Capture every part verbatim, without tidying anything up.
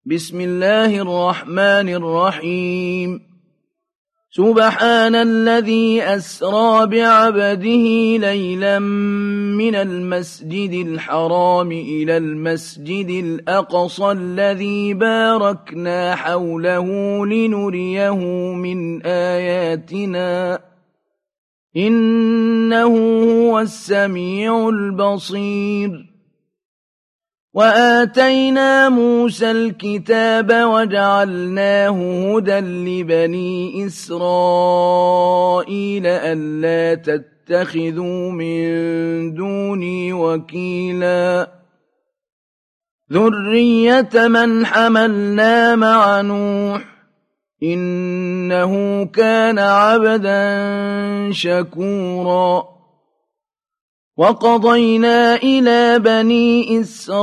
بسم الله الرحمن الرحيم سبحان الذي أسرى بعبده ليلا من المسجد الحرام إلى المسجد الأقصى الذي باركنا حوله لنريه من آياتنا إنه هو السميع البصير وآتينا موسى الكتاب وجعلناه هدى لبني إسرائيل ألا تتخذوا من دوني وكيلا ذرية من حملنا مع نوح إنه كان عبدا شكورا وقضينا إلى بني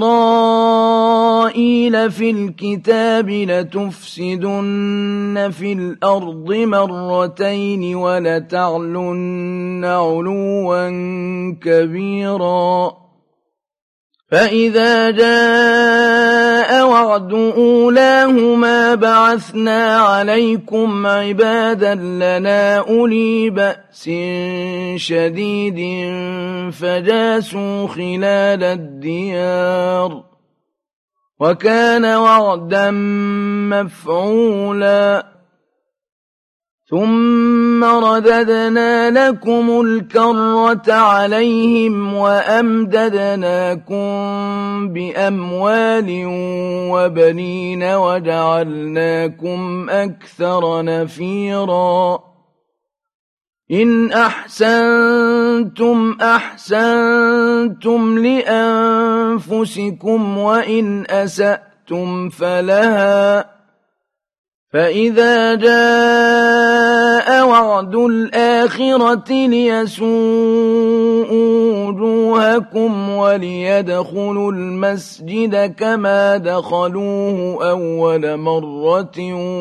إسرائيل في الكتاب لتفسدن في الأرض مرتين ولتعلن علوا كبيرا فإذا جاء وعد أولاهما بعثنا عليكم عبادا لنا أولي بأس شديد فجاسوا خلال الديار وكان وعدا مفعولا ثم رددنا لكم الكرة عليهم وأمددناكم بأموال وبنين وجعلناكم أكثر نفيرا إن أحسنتم أحسنتم لأنفسكم وإن أسأتم فلها فإذا جاء وعد الآخرة ليسوءوا وجوهكم وليدخلوا المسجد كما دخلوه أول مرة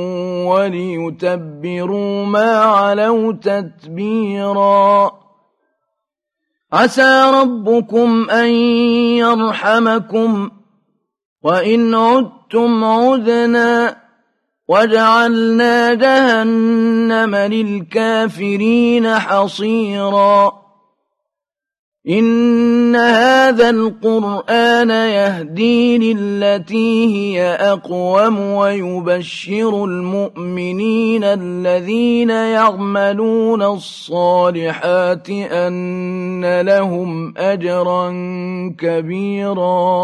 وليتبروا ما علوا تتبيرا عسى ربكم أن يرحمكم وإن عدتم عدنا وجعلنا جهنم للكافرين حصيرا إن هذا القرآن يهدي للتي هي أقوم ويبشر المؤمنين الذين يعملون الصالحات أن لهم أجرا كبيرا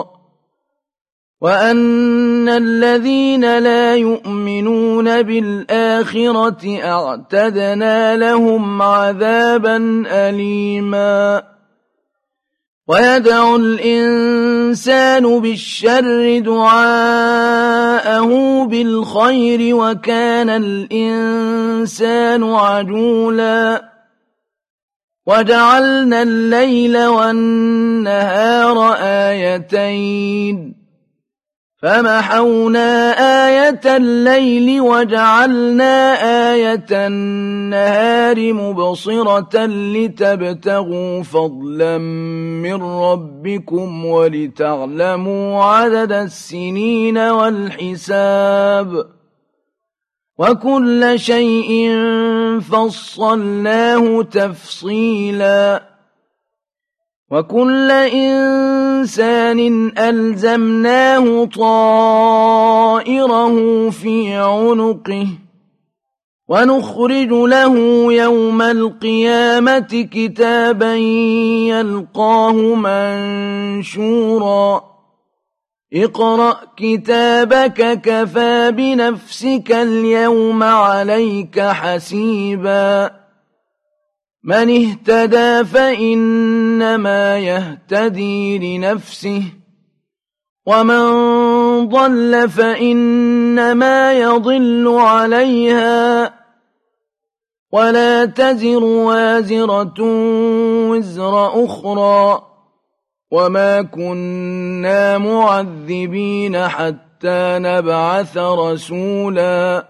وأن الذين لا يؤمنون بالآخرة أعتدنا لهم عذابا أليما ويدعو الإنسان بالشر دعاءه بالخير وكان الإنسان عجولا وجعلنا الليل والنهار آيتين فمحونا آية الليل وجعلنا آية النهار مبصرة لتبتغوا فضلا من ربكم ولتعلموا عدد السنين والحساب وكل شيء فصلناه تفصيلا وكل إنسان ألزمناه طائره في عنقه ونخرج له يوم القيامة كتابا يلقاه منشورا اقرأ كتابك كفى بنفسك اليوم عليك حسيبا من اهتدى فإنما يهتدي لنفسه ومن ضل فإنما يضل عليها ولا تزر وازرة وزر أخرى وما كنا معذبين حتى نبعث رسولا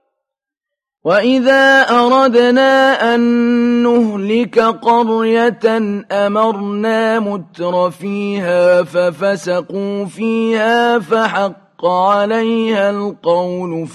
وإذا أردنا أن نهلك قرية أمرنا متر فيها ففسقوا فيها فحق فحق عليها القول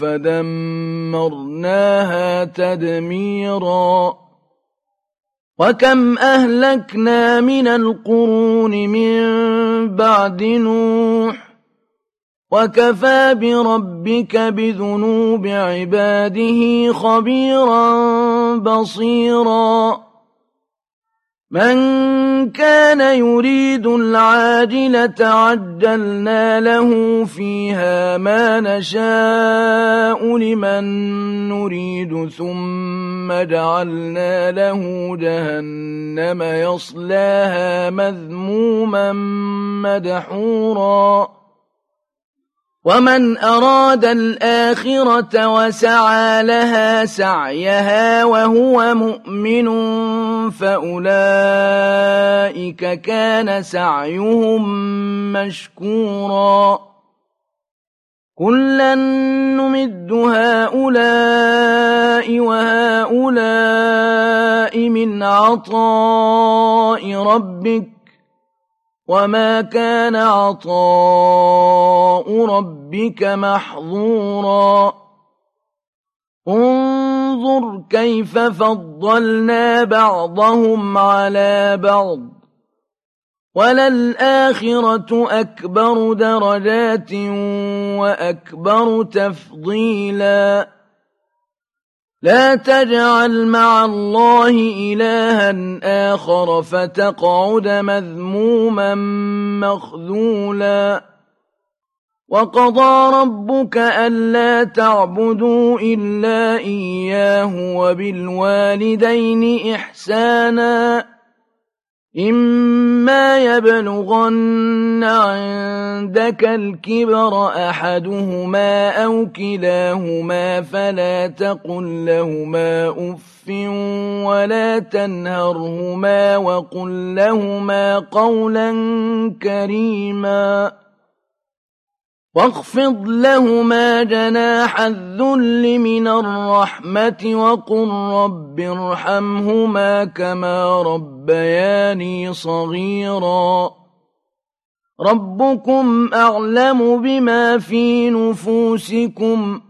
فدمرناها تدميرا وكم أهلكنا من القرون من بعد نوح وكفى بربك بذنوب عباده خبيرا بصيرا من كان يريد العاجلة عجلنا له فيها ما نشاء لمن نريد ثم جعلنا له جهنم يصلاها مذموما مدحورا ومن أراد الآخرة وسعى لها سعيها وهو مؤمن فأولئك كان سعيهم مشكورا كلا نمد هؤلاء وهؤلاء من عطاء ربك وما كان عطاء ربك محظورا انظر كيف فضلنا بعضهم على بعض وللآخرة أكبر درجات وأكبر تفضيلا لا تجعل مع الله إلها آخر فتقعد مذموما مخذولا وقضى ربك ألا تعبدوا إلا إياه وبالوالدين إحسانا إما يبلغن عندك الكبر أحدهما أو كلاهما فلا تقل لهما أف ولا تنهرهما وقل لهما قولا كريما واخفض لهما جناح الذل من الرحمة وقل رب ارحمهما كما ربياني صغيرا ربكم أعلم بما في نفوسكم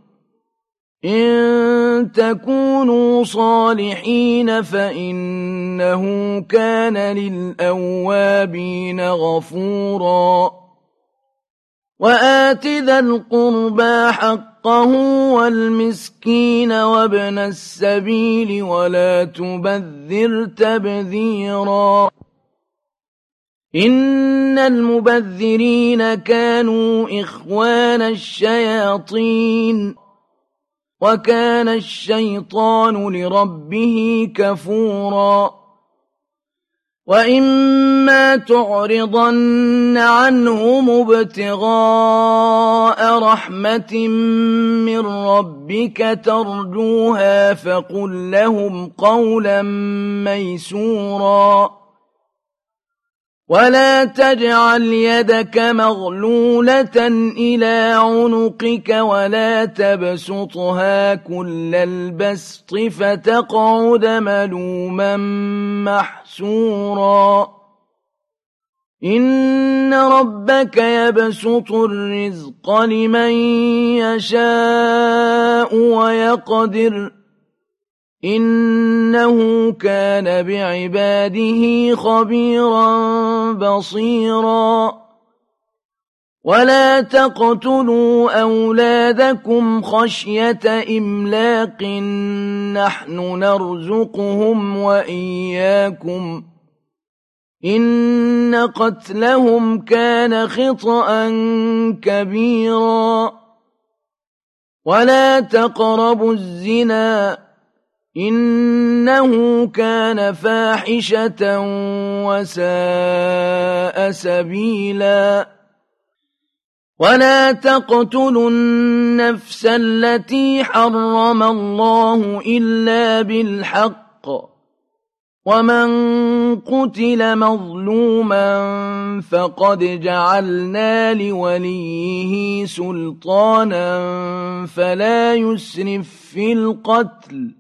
إن تكونوا صالحين فإنه كان للأوابين غفورا وآت ذا القربى حقه والمسكين وابن السبيل ولا تبذر تبذيرا إن المبذرين كانوا إخوان الشياطين وكان الشيطان لربه كفورا وإما تعرضن عنهم ابتغاء رحمة من ربك ترجوها فقل لهم قولا ميسورا ولا تجعل يدك مغلولة إلى عنقك ولا تبسطها كل البسط فتقعد ملوما محسورا إن ربك يبسط الرزق لمن يشاء ويقدر إنه كان بعباده خبيرا بصيرا ولا تقتلوا أولادكم خشية إملاق نحن نرزقهم وإياكم إن قتلهم كان خطأ كبيرا ولا تقربوا الزنا إنه كان فاحشة وساء سبيلا ولا تقتلوا النفس التي حرم الله إلا بالحق ومن قتل مظلوما فقد جعلنا لوليه سلطانا فلا يسرف في القتل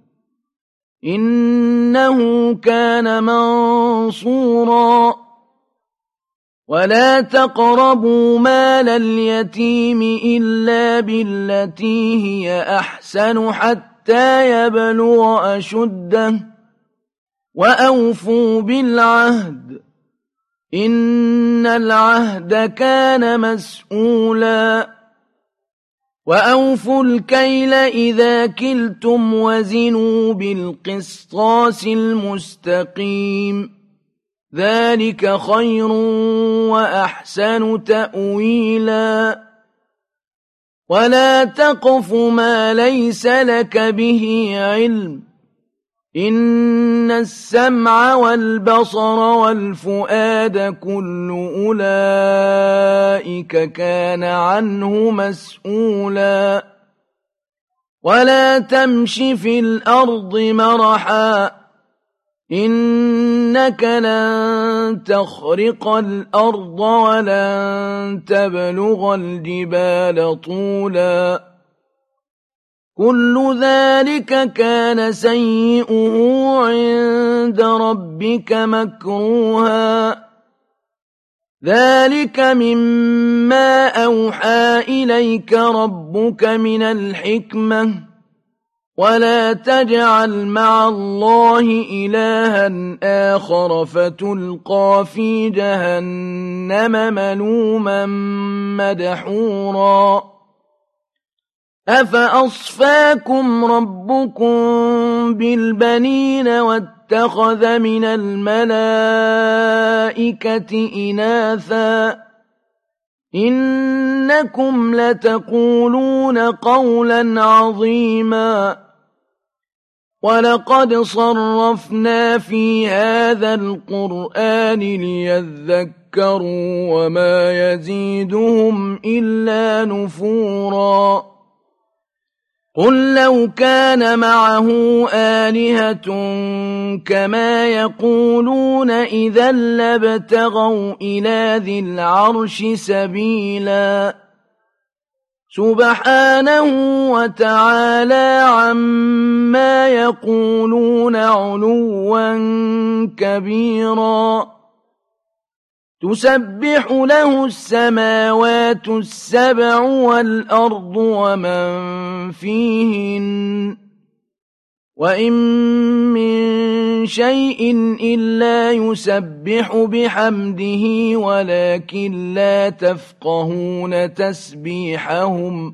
إنه كان منصورا ولا تقربوا مال اليتيم إلا بالتي هي أحسن حتى يبلغ أشده وأوفوا بالعهد إن العهد كان مسؤولا وأوفوا الكيل إذا كلتم وزنوا بالقسطاس المستقيم ذلك خير وأحسن تأويلا ولا تقف ما ليس لك به علم إن السمع والبصر والفؤاد كل أولئك كان عنه مسؤولا ولا تمش في الأرض مرحا إنك لن تخرق الأرض ولن تبلغ الجبال طولا كل ذلك كان سيئه عند ربك مكروها ذلك مما أوحى إليك ربك من الحكمة ولا تجعل مع الله إلها آخر فتلقى في جهنم ملوما مدحورا أفأصفاكم ربكم بالبنين واتخذ من الملائكة إناثا إنكم لتقولون قولا عظيما ولقد صرفنا في هذا القرآن ليذكروا وما يزيدهم إلا نفورا قل لو كان معه آلهة كما يقولون إذا لابتغوا إلى ذي العرش سبيلا سبحانه وتعالى عما يقولون علوا كبيرا تسبح له السماوات السبع والأرض ومن فيهن وإن من شيء إلا يسبح بحمده ولكن لا تفقهون تسبيحهم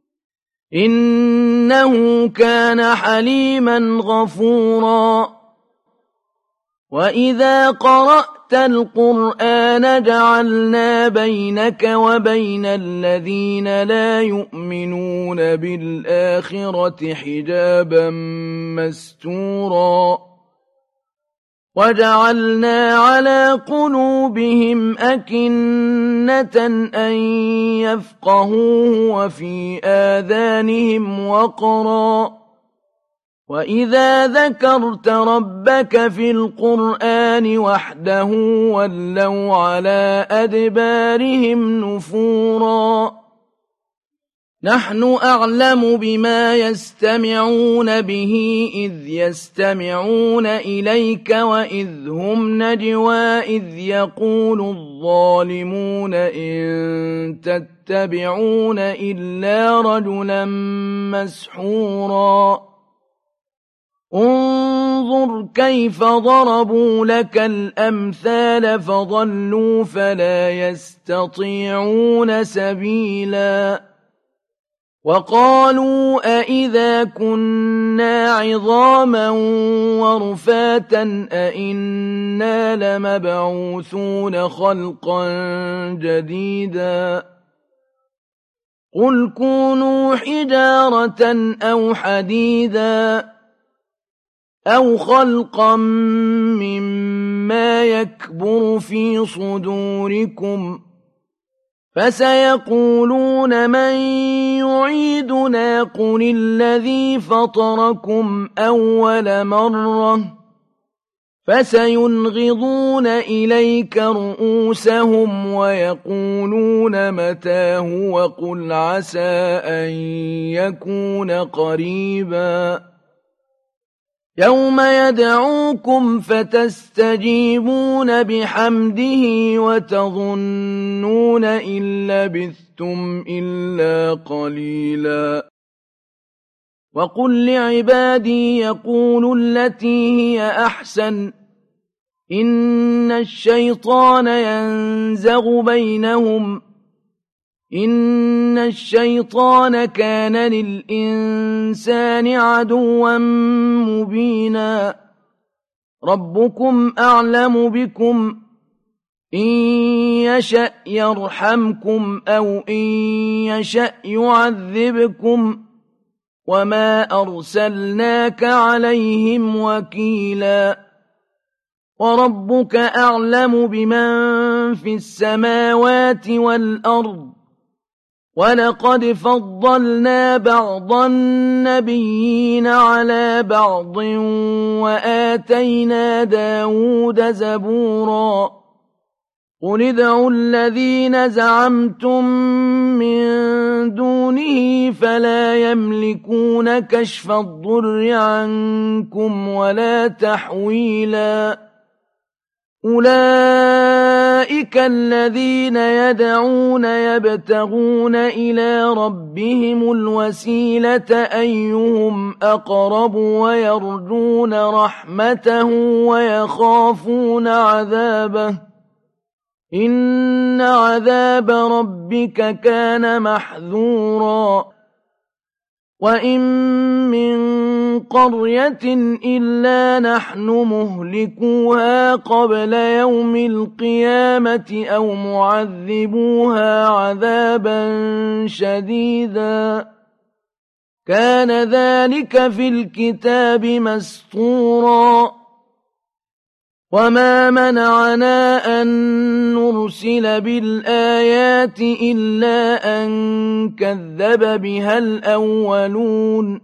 إنه كان حليما غفورا وإذا قرأت القرآن جعلنا بينك وبين الذين لا يؤمنون بالآخرة حجابا مستورا وجعلنا على قلوبهم أكنة أن يفقهوه وفي آذانهم وقرا وإذا ذكرت ربك في القرآن وحده ولوا على أدبارهم نفورا نحن أعلم بما يستمعون به إذ يستمعون إليك وإذ هم نجوى إذ يقول الظالمون إن تتبعون إلا رجلا مسحورا انظر كيف ضربوا لك الأمثال فضلوا فلا يستطيعون سبيلا وقالوا أئذا كنا عظاما ورفاتا أئنا لمبعوثون خلقا جديدا قل كونوا حجارة أو حديدا أو خلقا مما يكبر في صدوركم فسيقولون من يعيدنا قل الذي فطركم أول مرة فسينغضون إليك رؤوسهم ويقولون متاه وقل عسى أن يكون قريبا يوم يدعوكم فتستجيبون بحمده وتظنون إن لبثتم إلا قليلا وقل لعبادي يقولوا التي هي أحسن إن الشيطان ينزغ بينهم إن الشيطان كان للإنسان عدوا مبينا ربكم أعلم بكم إن يشأ يرحمكم أو إن يشأ يعذبكم وما أرسلناك عليهم وكيلا وربك أعلم بمن في السماوات والأرض ولقد فضلنا بعض النبيين على بعض وآتينا داود زبورا قل ادعوا الذين زعمتم من دونه فلا يملكون كشف الضر عنكم ولا تحويلا أولئك الذين يدعون يبتغون إلى ربهم الوسيلة أيهم أقرب ويرجون رحمته ويخافون عذابه إن عذاب ربك كان محذورا وإن من قرية إلا نحن مهلكوها قبل يوم القيامة أو معذبوها عذابا شديدا كان ذلك في الكتاب مسطورا وما منعنا أن نرسل بالآيات إلا أن كذب بها الأولون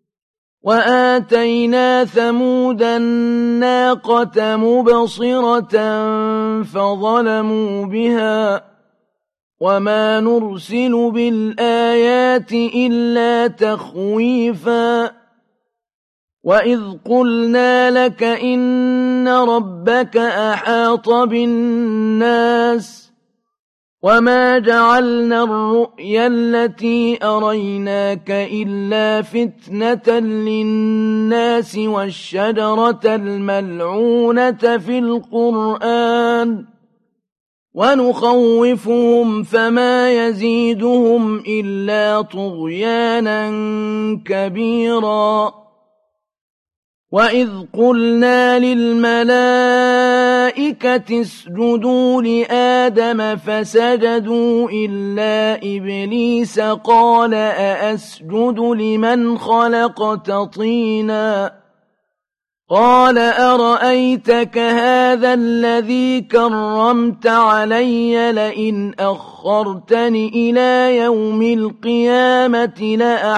وآتينا ثمود الناقة مبصرة فظلموا بها وما نرسل بالآيات إلا تخويفا وإذ قلنا لك إن ربك أحاط بالناس وما جعلنا الرؤيا التي أريناك إلا فتنة للناس والشجرة الملعونة في القرآن ونخوفهم فما يزيدهم إلا طغيانا كبيرا وإذ قلنا للملائكة اسجدوا لآدم فسجدوا إلا إبليس قال أأسجد لمن خلقت طينا قال أرأيتك هذا الذي كرمت علي لئن أخرتني إلى يوم القيامة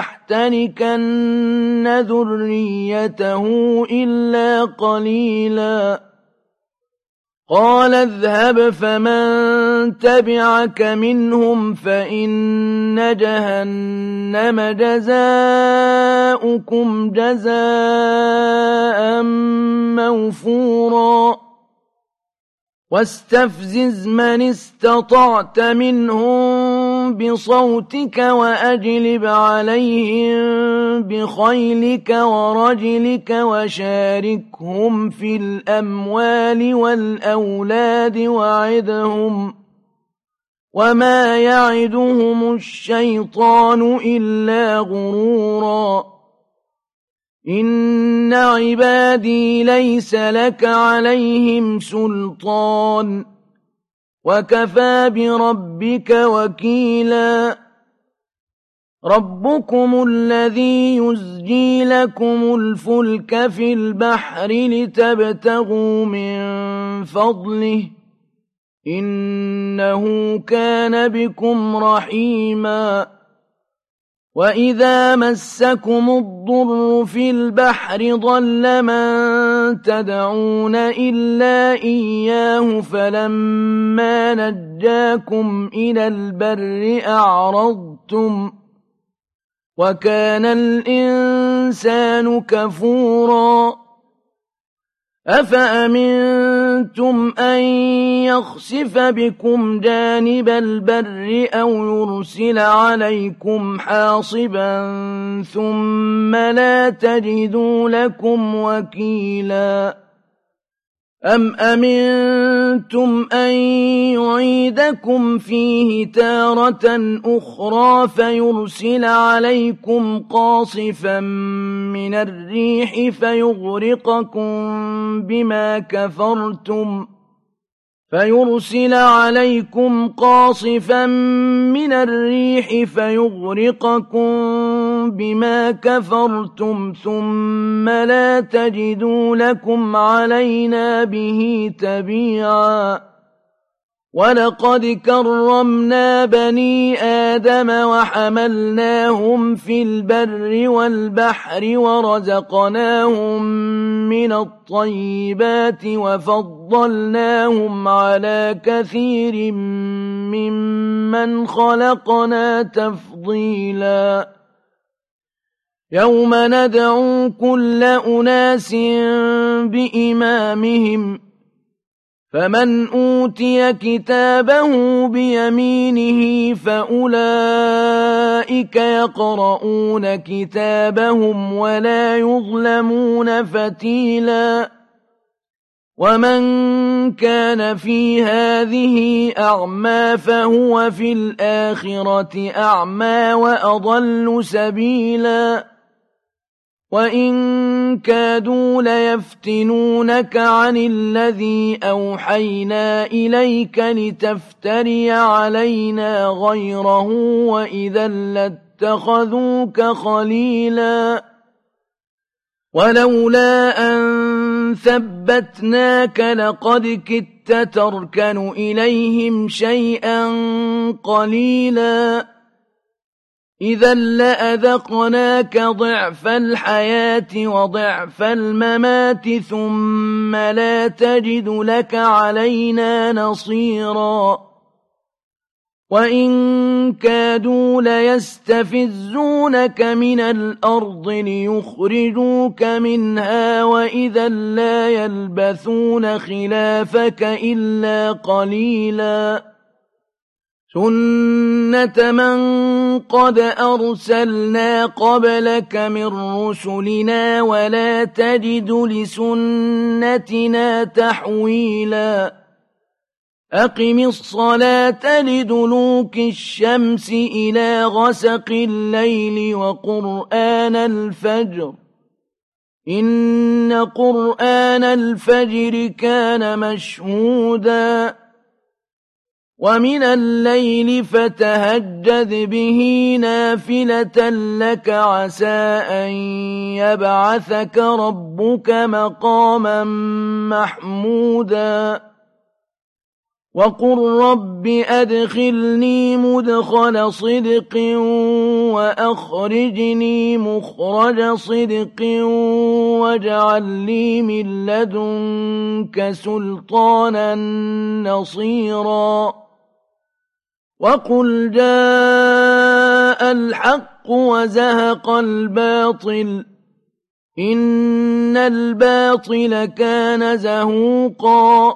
لأحتنكن ذريته إلا قليلا قال اذهب فمن تبعك منهم فإن جهنم جزاؤكم جزاء موفورا واستفزز من استطعت منهم بصوتك وأجلب عليهم بخيلك ورجلك وشاركهم في الأموال والأولاد وعدهم وما يعدهم الشيطان إلا غرورا إن عبادي ليس لك عليهم سلطان وكفى بربك وكيلا ربكم الذي يزجي لكم الفلك في البحر لتبتغوا من فضله إنه كان بكم رحيما وإذا مسكم الضر في البحر ضل من تدعون إلا إياه فلما نجاكم إلى البر أعرضتم وكان الإنسان كفورا أفأمنتم أن يخسف بكم جانب البر أو يرسل عليكم حاصبا ثم لا تجدوا لكم وكيلا أم أمنتم أن يعيدكم فيه تارة أخرى فيرسل عليكم قاصفا من الريح فيغرقكم بما كفرتم فيرسل عليكم قاصفا من الريح فيغرقكم بما كفرتم ثم لا تجدوا لكم علينا به تبيعا ولقد كرمنا بني آدم وحملناهم في البر والبحر ورزقناهم من الطيبات وفضلناهم على كثير ممن خلقنا تفضيلا يوم ندعو كل أناس بإمامهم فمن أوتي كتابه بيمينه فأولئك يقرؤون كتابهم ولا يظلمون فتيلا ومن كان في هذه أعمى فهو في الآخرة أعمى وأضل سبيلا وإن كادوا ليفتنونك عن الذي أوحينا إليك لتفتري علينا غيره وإذا لاتخذوك خليلا ولولا أن ثبتناك لقد كدت تركن إليهم شيئا قليلا إذا لأذقناك ضعف الحياة وضعف الممات ثم لا تجد لك علينا نصيرا وإن كادوا ليستفزونك من الأرض ليخرجوك منها وإذا لا يلبثون خلافك إلا قليلا سنة من قد أرسلنا قبلك من رسلنا ولا تجد لسنتنا تحويلا أقم الصلاة لدلوك الشمس إلى غسق الليل وقرآن الفجر إن قرآن الفجر كان مشهودا ومن الليل فتهجد به نافلة لك عسى أن يبعثك ربك مقاما محمودا وقل رب أدخلني مدخل صدق وأخرجني مخرج صدق واجعل لي من لدنك سلطانا نصيرا وقل جاء الحق وزهق الباطل إن الباطل كان زهوقا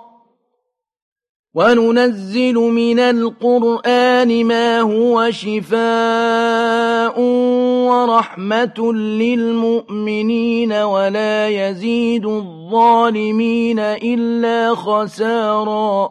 وننزل من القرآن ما هو شفاء ورحمة للمؤمنين ولا يزيد الظالمين إلا خسارا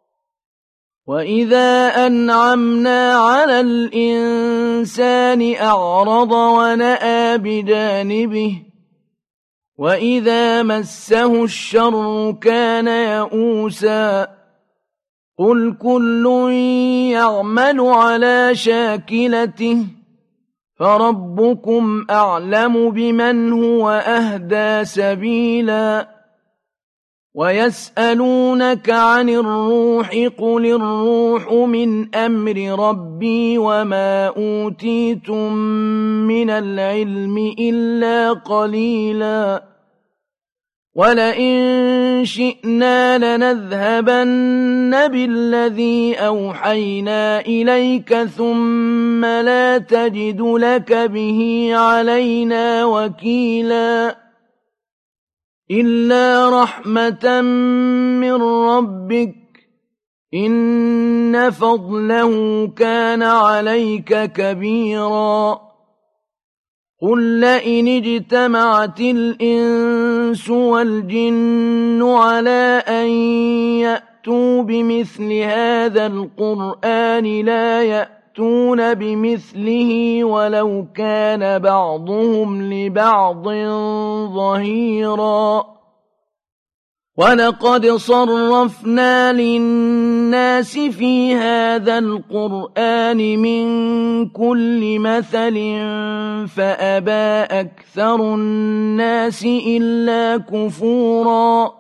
وإذا أنعمنا على الإنسان أعرض ونأى بجانبه وإذا مسه الشر كان يئوسا قل كل يعمل على شاكلته فربكم أعلم بمن هو أهدى سبيلا ويسألونك عن الروح قل الروح من أمر ربي وما أوتيتم من العلم إلا قليلا ولئن شئنا لنذهبن بالذي أوحينا إليك ثم لا تجد لك به علينا وكيلا إلا رحمة من ربك إن فضله كان عليك كبيرا قل لئن اجتمعت الإنس والجن على أن يأتوا بمثل هذا القرآن لا يأتون بمثله ولو كان بعضهم لبعض ظهيرا ولقد صرفنا للناس في هذا القرآن من كل مثل فأبى أكثر الناس إلا كفورا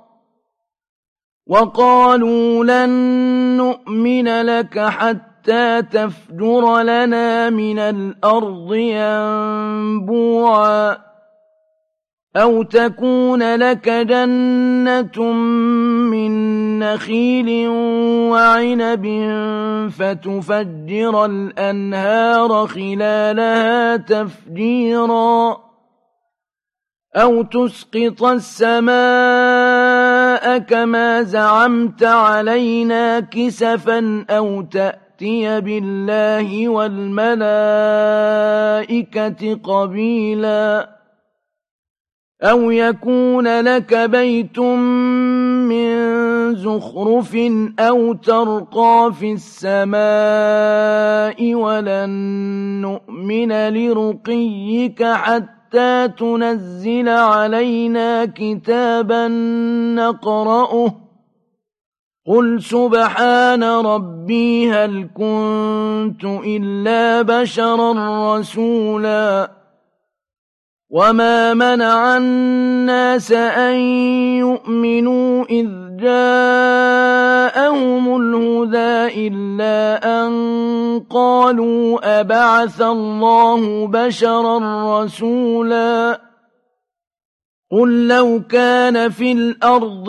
وقالوا لن نؤمن لك حتى تفجر لنا من الأرض ينبوعا أو تكون لك جنة من نخيل وعنب فتفجر الأنهار خلالها تفجيرا أو تسقط السماء كما زعمت علينا كسفا أو تأتي بالله والملائكة قبيلا أو يكون لك بيت من زخرف أو ترقى في السماء ولن نؤمن لرقيك حتى تنزل علينا كتابا نقرأه قل سبحان ربي هل كنت إلا بشرا رسولا وما منع الناس أن يؤمنوا إذ جاءهم الهدى إلا أن قالوا أبعث الله بشرا رسولا قل لو كان في الأرض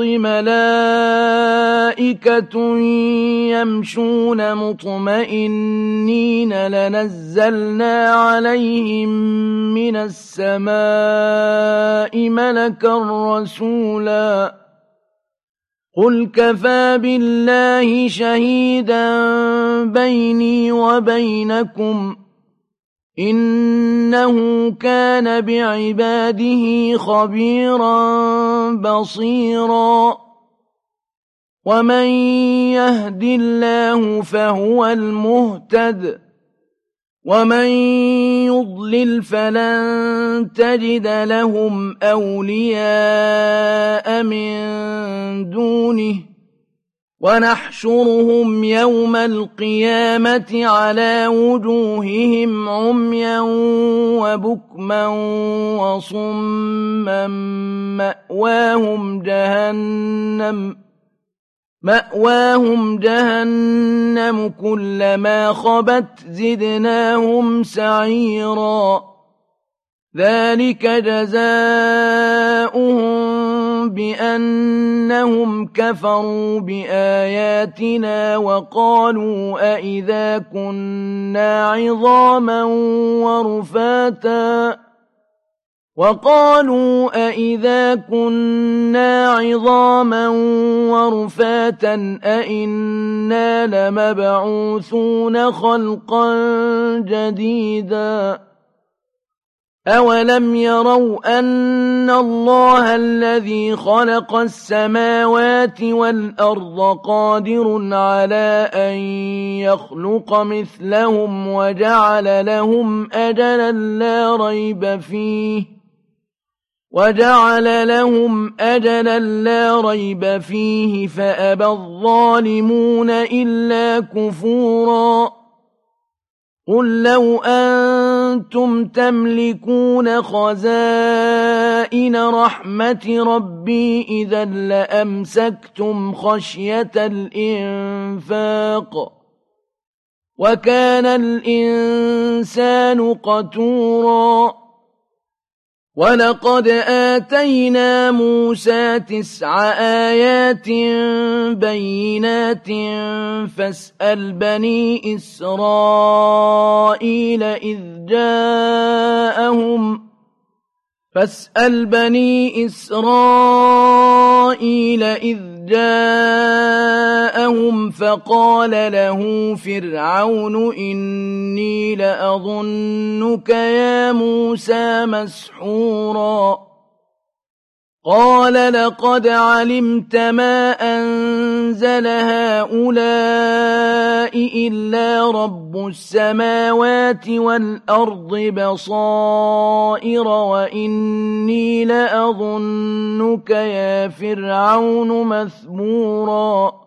ملائكة يمشون مطمئنين لنزلنا عليهم من السماء ملكا رسولا قل كفى بالله شهيدا بيني وبينكم إنه كان بعباده خبيرا بصيرا ومن يهد الله فهو المهتد ومن يضلل فلن تجد لهم أولياء من دونه ونحشرهم يوم القيامة على وجوههم عميا وبكما وصما مأواهم جهنم مأواهم جهنم كلما خبت زدناهم سعيرا ذلك جزاؤهم بأنهم كفروا بآياتنا وقالوا أئذا كنا عظاما ورفاتا وقالوا أئذا كنا عظاما ورفاتا أئنا لمبعوثون خلقا جديدا أولم يروا أن الله الذي خلق السماوات والأرض قادر على أن يخلق مثلهم وجعل لهم أجلا لا ريب فيه وجعل لهم أجلا لا ريب فيه فأبى الظالمون إلا كفورا قل لو أنتم تملكون خزائن رحمة ربي إذا لأمسكتم خشية الإنفاق وكان الإنسان قتورا ولقد آتينا موسى تسع آيات بينات فاسأل بني إسرائيل إذ جاءهم فاسأل بني إسرائيل إذ جاءهم فقال له فرعون إني لأظنك يا موسى مسحورا قال لقد علمت ما أنزل هؤلاء إلا رب السماوات والأرض بصائر وإني لأظنك يا فرعون مثبورا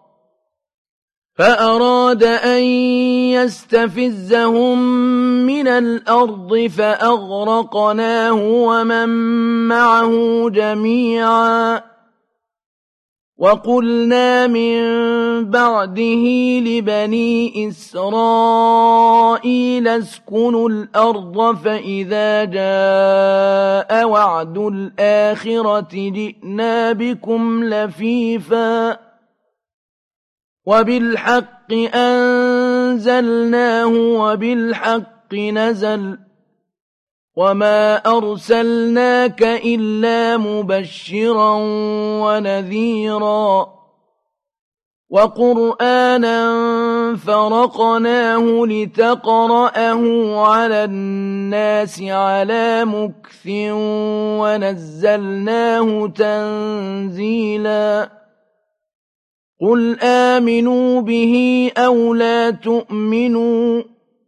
فأراد أن يستفزهم من الأرض فأغرقناه ومن معه جميعا وقلنا من بعده لبني إسرائيل اسكنوا الأرض فإذا جاء وعد الآخرة جئنا بكم لفيفا وبالحق أنزلناه وبالحق نزل وما أرسلناك إلا مبشرا ونذيرا وقرآنا فرقناه لتقرأه على الناس على مكث ونزلناه تنزيلا قل آمنوا به أو لا تؤمنوا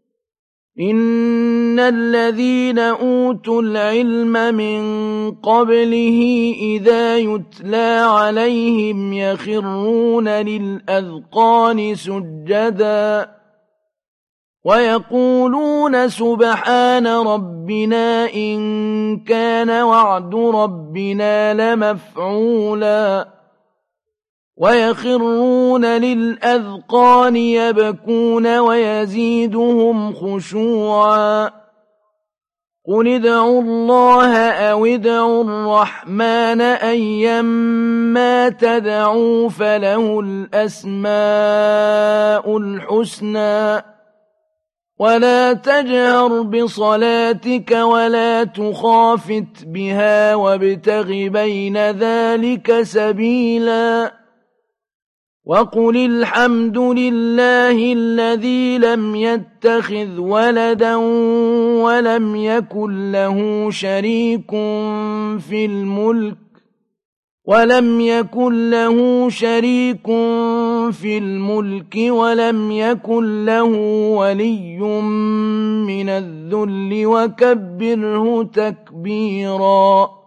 إن الذين أوتوا العلم من قبله إذا يتلى عليهم يخرون للأذقان سجدا ويقولون سبحان ربنا إن كان وعد ربنا لمفعولا ويخرون للأذقان يبكون ويزيدهم خشوعا قل ادعوا الله أو ادعوا الرحمن أيما تدعوا فله الأسماء الحسنى ولا تجهر بصلاتك ولا تخافت بها وابتغ بين ذلك سبيلا وقل الحمد لله الذي لم يتخذ ولدا ولم يكن له شريك في الملك ولم يكن له شريك في الملك ولم يكن له ولي من الذل وكبره تكبيرا